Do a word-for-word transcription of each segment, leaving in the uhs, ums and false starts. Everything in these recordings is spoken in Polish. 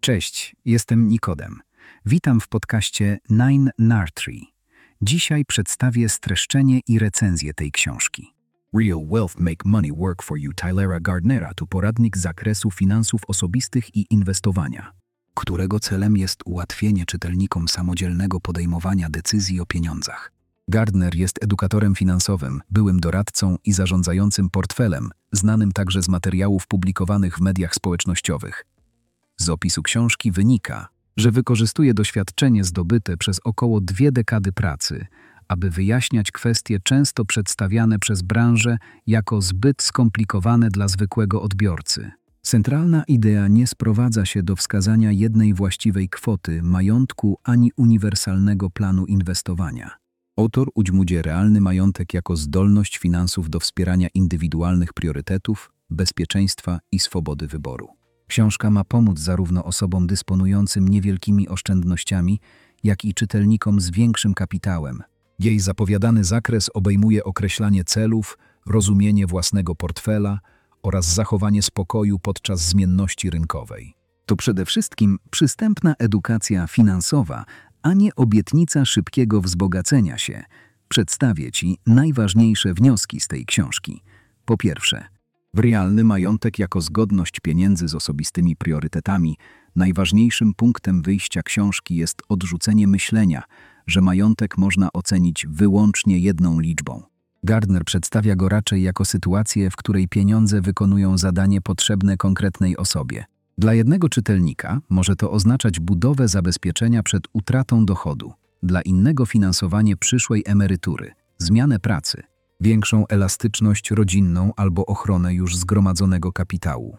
Cześć, jestem Nikodem. Witam w podcaście Nine Nartree. Dzisiaj przedstawię streszczenie i recenzję tej książki. Real Wealth Make Money Work for You Tylera Gardnera to poradnik z zakresu finansów osobistych i inwestowania, którego celem jest ułatwienie czytelnikom samodzielnego podejmowania decyzji o pieniądzach. Gardner jest edukatorem finansowym, byłym doradcą i zarządzającym portfelem, znanym także z materiałów publikowanych w mediach społecznościowych. Z opisu książki wynika, że wykorzystuje doświadczenie zdobyte przez około dwie dekady pracy, aby wyjaśniać kwestie często przedstawiane przez branżę jako zbyt skomplikowane dla zwykłego odbiorcy. Centralna idea nie sprowadza się do wskazania jednej właściwej kwoty majątku ani uniwersalnego planu inwestowania. Autor udźmuje realny majątek jako zdolność finansów do wspierania indywidualnych priorytetów, bezpieczeństwa i swobody wyboru. Książka ma pomóc zarówno osobom dysponującym niewielkimi oszczędnościami, jak i czytelnikom z większym kapitałem. Jej zapowiadany zakres obejmuje określanie celów, rozumienie własnego portfela oraz zachowanie spokoju podczas zmienności rynkowej. To przede wszystkim przystępna edukacja finansowa, a nie obietnica szybkiego wzbogacenia się. Przedstawię Ci najważniejsze wnioski z tej książki. Po pierwsze, w realny majątek jako zgodność pieniędzy z osobistymi priorytetami, najważniejszym punktem wyjścia książki jest odrzucenie myślenia, że majątek można ocenić wyłącznie jedną liczbą. Gardner przedstawia go raczej jako sytuację, w której pieniądze wykonują zadanie potrzebne konkretnej osobie. Dla jednego czytelnika może to oznaczać budowę zabezpieczenia przed utratą dochodu, dla innego finansowanie przyszłej emerytury, zmianę pracy, większą elastyczność rodzinną albo ochronę już zgromadzonego kapitału.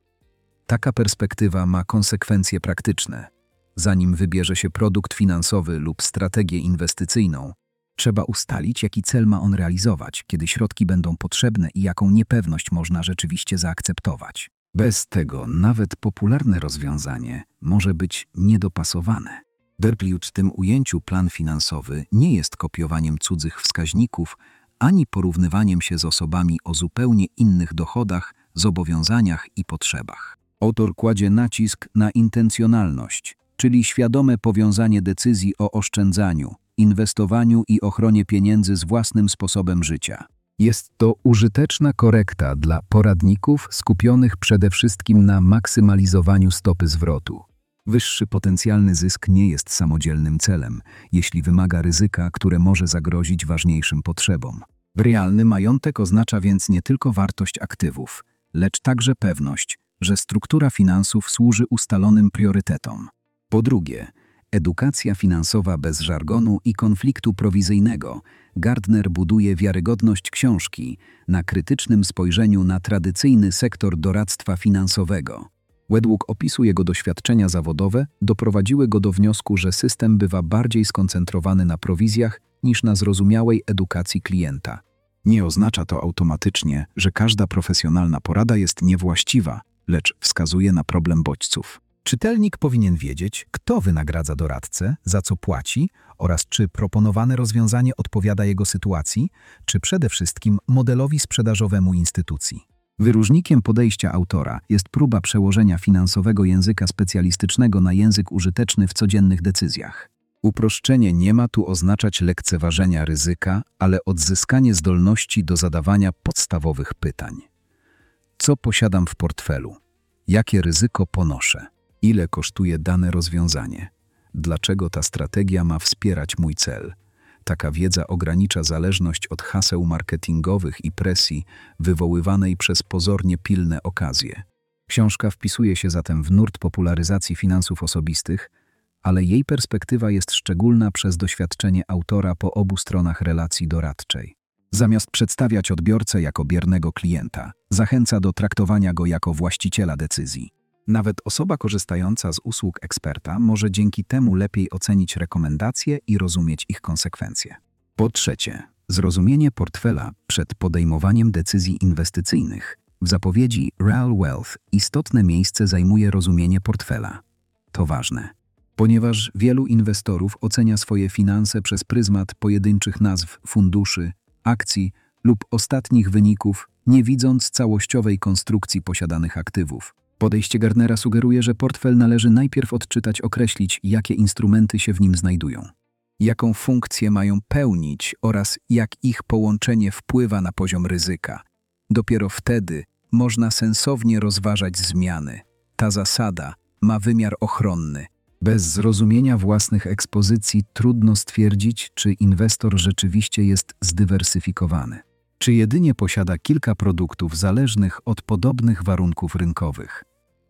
Taka perspektywa ma konsekwencje praktyczne. Zanim wybierze się produkt finansowy lub strategię inwestycyjną, trzeba ustalić, jaki cel ma on realizować, kiedy środki będą potrzebne i jaką niepewność można rzeczywiście zaakceptować. Bez tego nawet popularne rozwiązanie może być niedopasowane. W tym ujęciu plan finansowy nie jest kopiowaniem cudzych wskaźników, ani porównywaniem się z osobami o zupełnie innych dochodach, zobowiązaniach i potrzebach. Autor kładzie nacisk na intencjonalność, czyli świadome powiązanie decyzji o oszczędzaniu, inwestowaniu i ochronie pieniędzy z własnym sposobem życia. Jest to użyteczna korekta dla poradników skupionych przede wszystkim na maksymalizowaniu stopy zwrotu. Wyższy potencjalny zysk nie jest samodzielnym celem, jeśli wymaga ryzyka, które może zagrozić ważniejszym potrzebom. Realny majątek oznacza więc nie tylko wartość aktywów, lecz także pewność, że struktura finansów służy ustalonym priorytetom. Po drugie, edukacja finansowa bez żargonu i konfliktu prowizyjnego. Gardner buduje wiarygodność książki na krytycznym spojrzeniu na tradycyjny sektor doradztwa finansowego. Według opisu jego doświadczenia zawodowe doprowadziły go do wniosku, że system bywa bardziej skoncentrowany na prowizjach niż na zrozumiałej edukacji klienta. Nie oznacza to automatycznie, że każda profesjonalna porada jest niewłaściwa, lecz wskazuje na problem bodźców. Czytelnik powinien wiedzieć, kto wynagradza doradcę, za co płaci oraz czy proponowane rozwiązanie odpowiada jego sytuacji, czy przede wszystkim modelowi sprzedażowemu instytucji. Wyróżnikiem podejścia autora jest próba przełożenia finansowego języka specjalistycznego na język użyteczny w codziennych decyzjach. Uproszczenie nie ma tu oznaczać lekceważenia ryzyka, ale odzyskanie zdolności do zadawania podstawowych pytań. Co posiadam w portfelu? Jakie ryzyko ponoszę? Ile kosztuje dane rozwiązanie? Dlaczego ta strategia ma wspierać mój cel? Taka wiedza ogranicza zależność od haseł marketingowych i presji wywoływanej przez pozornie pilne okazje. Książka wpisuje się zatem w nurt popularyzacji finansów osobistych, ale jej perspektywa jest szczególna przez doświadczenie autora po obu stronach relacji doradczej. Zamiast przedstawiać odbiorcę jako biernego klienta, zachęca do traktowania go jako właściciela decyzji. Nawet osoba korzystająca z usług eksperta może dzięki temu lepiej ocenić rekomendacje i rozumieć ich konsekwencje. Po trzecie, zrozumienie portfela przed podejmowaniem decyzji inwestycyjnych. W zapowiedzi Real Wealth istotne miejsce zajmuje rozumienie portfela. To ważne, ponieważ wielu inwestorów ocenia swoje finanse przez pryzmat pojedynczych nazw funduszy, akcji lub ostatnich wyników, nie widząc całościowej konstrukcji posiadanych aktywów. Podejście Gardnera sugeruje, że portfel należy najpierw odczytać, określić, jakie instrumenty się w nim znajdują, jaką funkcję mają pełnić oraz jak ich połączenie wpływa na poziom ryzyka. Dopiero wtedy można sensownie rozważać zmiany. Ta zasada ma wymiar ochronny. Bez zrozumienia własnych ekspozycji trudno stwierdzić, czy inwestor rzeczywiście jest zdywersyfikowany, czy jedynie posiada kilka produktów zależnych od podobnych warunków rynkowych.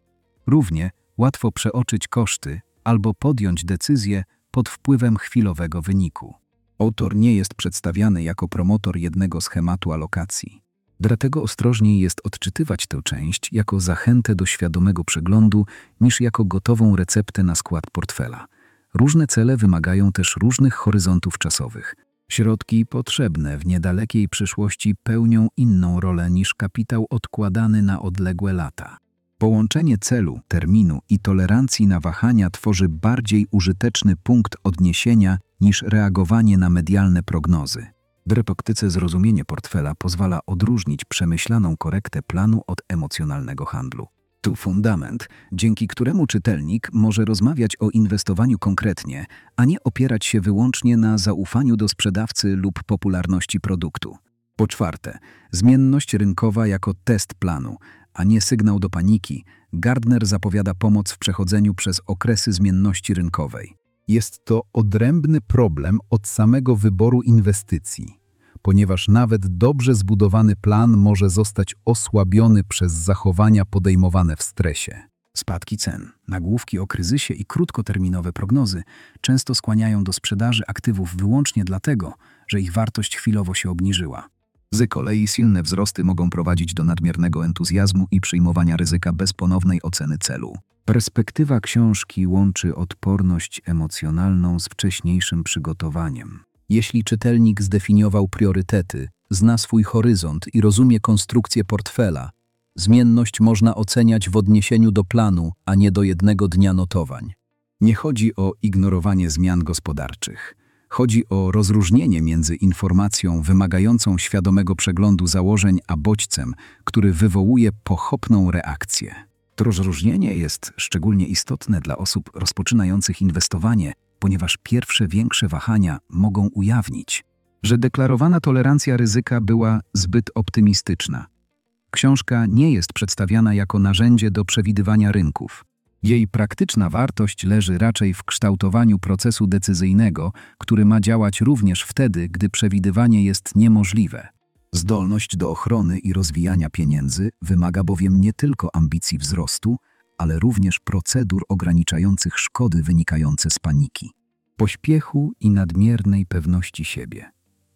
Równie łatwo przeoczyć koszty albo podjąć decyzję pod wpływem chwilowego wyniku. Autor nie jest przedstawiany jako promotor jednego schematu alokacji. Dlatego ostrożniej jest odczytywać tę część jako zachętę do świadomego przeglądu niż jako gotową receptę na skład portfela. Różne cele wymagają też różnych horyzontów czasowych. Środki potrzebne w niedalekiej przyszłości pełnią inną rolę niż kapitał odkładany na odległe lata. Połączenie celu, terminu i tolerancji na wahania tworzy bardziej użyteczny punkt odniesienia niż reagowanie na medialne prognozy. W praktyce zrozumienie portfela pozwala odróżnić przemyślaną korektę planu od emocjonalnego handlu. Tu fundament, dzięki któremu czytelnik może rozmawiać o inwestowaniu konkretnie, a nie opierać się wyłącznie na zaufaniu do sprzedawcy lub popularności produktu. Po czwarte, zmienność rynkowa jako test planu, a nie sygnał do paniki. Gardner zapowiada pomoc w przechodzeniu przez okresy zmienności rynkowej. Jest to odrębny problem od samego wyboru inwestycji, ponieważ nawet dobrze zbudowany plan może zostać osłabiony przez zachowania podejmowane w stresie. Spadki cen, nagłówki o kryzysie i krótkoterminowe prognozy często skłaniają do sprzedaży aktywów wyłącznie dlatego, że ich wartość chwilowo się obniżyła. Z kolei silne wzrosty mogą prowadzić do nadmiernego entuzjazmu i przyjmowania ryzyka bez ponownej oceny celu. Perspektywa książki łączy odporność emocjonalną z wcześniejszym przygotowaniem. Jeśli czytelnik zdefiniował priorytety, zna swój horyzont i rozumie konstrukcję portfela, zmienność można oceniać w odniesieniu do planu, a nie do jednego dnia notowań. Nie chodzi o ignorowanie zmian gospodarczych. Chodzi o rozróżnienie między informacją wymagającą świadomego przeglądu założeń a bodźcem, który wywołuje pochopną reakcję. To rozróżnienie jest szczególnie istotne dla osób rozpoczynających inwestowanie, ponieważ pierwsze większe wahania mogą ujawnić, że deklarowana tolerancja ryzyka była zbyt optymistyczna. Książka nie jest przedstawiana jako narzędzie do przewidywania rynków. Jej praktyczna wartość leży raczej w kształtowaniu procesu decyzyjnego, który ma działać również wtedy, gdy przewidywanie jest niemożliwe. Zdolność do ochrony i rozwijania pieniędzy wymaga bowiem nie tylko ambicji wzrostu, ale również procedur ograniczających szkody wynikające z paniki, pośpiechu i nadmiernej pewności siebie.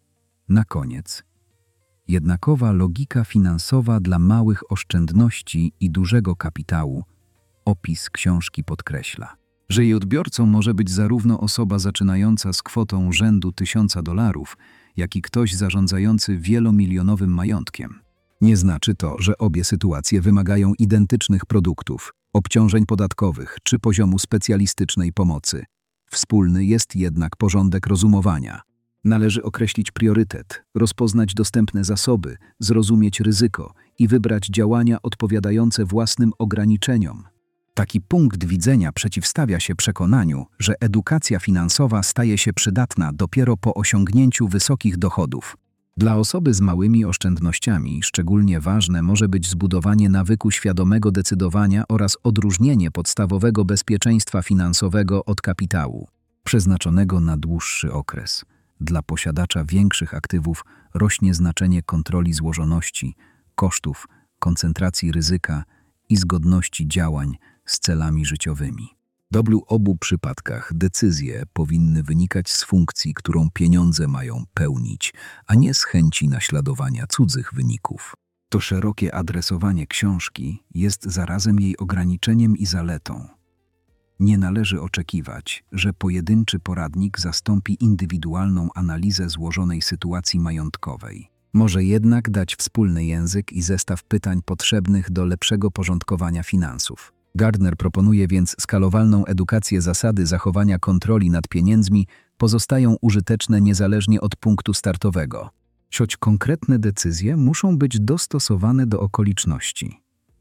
Na koniec, jednakowa logika finansowa dla małych oszczędności i dużego kapitału. Opis książki podkreśla, że jej odbiorcą może być zarówno osoba zaczynająca z kwotą rzędu tysiąca dolarów, jak i ktoś zarządzający wielomilionowym majątkiem. Nie znaczy to, że obie sytuacje wymagają identycznych produktów, obciążeń podatkowych czy poziomu specjalistycznej pomocy. Wspólny jest jednak porządek rozumowania. Należy określić priorytet, rozpoznać dostępne zasoby, zrozumieć ryzyko i wybrać działania odpowiadające własnym ograniczeniom. Taki punkt widzenia przeciwstawia się przekonaniu, że edukacja finansowa staje się przydatna dopiero po osiągnięciu wysokich dochodów. Dla osoby z małymi oszczędnościami szczególnie ważne może być zbudowanie nawyku świadomego decydowania oraz odróżnienie podstawowego bezpieczeństwa finansowego od kapitału, przeznaczonego na dłuższy okres. Dla posiadacza większych aktywów rośnie znaczenie kontroli złożoności, kosztów, koncentracji ryzyka i zgodności działań z celami życiowymi. W obu przypadkach decyzje powinny wynikać z funkcji, którą pieniądze mają pełnić, a nie z chęci naśladowania cudzych wyników. To szerokie adresowanie książki jest zarazem jej ograniczeniem i zaletą. Nie należy oczekiwać, że pojedynczy poradnik zastąpi indywidualną analizę złożonej sytuacji majątkowej. Może jednak dać wspólny język i zestaw pytań potrzebnych do lepszego porządkowania finansów. Gardner proponuje więc skalowalną edukację. Zasady zachowania kontroli nad pieniędzmi pozostają użyteczne niezależnie od punktu startowego, choć konkretne decyzje muszą być dostosowane do okoliczności.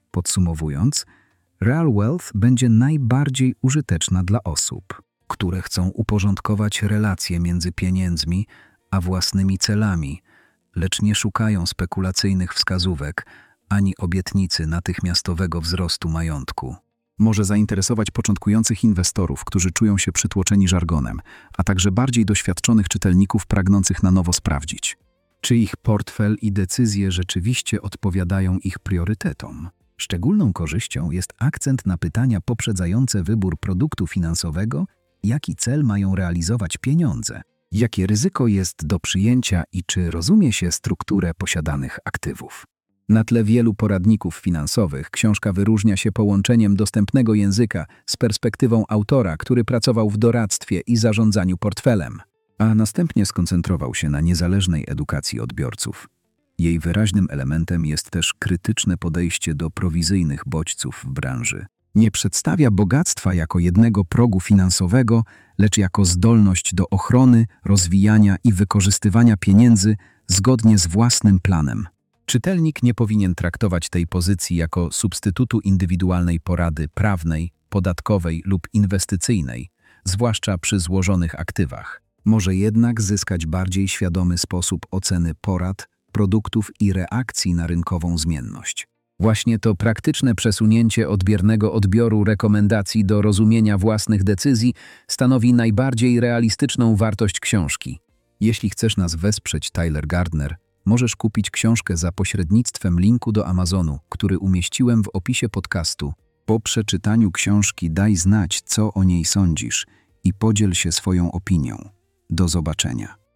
Podsumowując, Real Wealth będzie najbardziej użyteczna dla osób, które chcą uporządkować relacje między pieniędzmi a własnymi celami, lecz nie szukają spekulacyjnych wskazówek ani obietnicy natychmiastowego wzrostu majątku. Może zainteresować początkujących inwestorów, którzy czują się przytłoczeni żargonem, a także bardziej doświadczonych czytelników pragnących na nowo sprawdzić, czy ich portfel i decyzje rzeczywiście odpowiadają ich priorytetom. Szczególną korzyścią jest akcent na pytania poprzedzające wybór produktu finansowego, jaki cel mają realizować pieniądze, jakie ryzyko jest do przyjęcia i czy rozumie się strukturę posiadanych aktywów. Na tle wielu poradników finansowych książka wyróżnia się połączeniem dostępnego języka z perspektywą autora, który pracował w doradztwie i zarządzaniu portfelem, a następnie skoncentrował się na niezależnej edukacji odbiorców. Jej wyraźnym elementem jest też krytyczne podejście do prowizyjnych bodźców w branży. Nie przedstawia bogactwa jako jednego progu finansowego, lecz jako zdolność do ochrony, rozwijania i wykorzystywania pieniędzy zgodnie z własnym planem. Czytelnik nie powinien traktować tej pozycji jako substytutu indywidualnej porady prawnej, podatkowej lub inwestycyjnej, zwłaszcza przy złożonych aktywach. Może jednak zyskać bardziej świadomy sposób oceny porad, produktów i reakcji na rynkową zmienność. Właśnie to praktyczne przesunięcie odbiernego odbioru rekomendacji do rozumienia własnych decyzji stanowi najbardziej realistyczną wartość książki. Jeśli chcesz nas wesprzeć, Tyler Gardner, możesz kupić książkę za pośrednictwem linku do Amazonu, który umieściłem w opisie podcastu. Po przeczytaniu książki daj znać, co o niej sądzisz i podziel się swoją opinią. Do zobaczenia.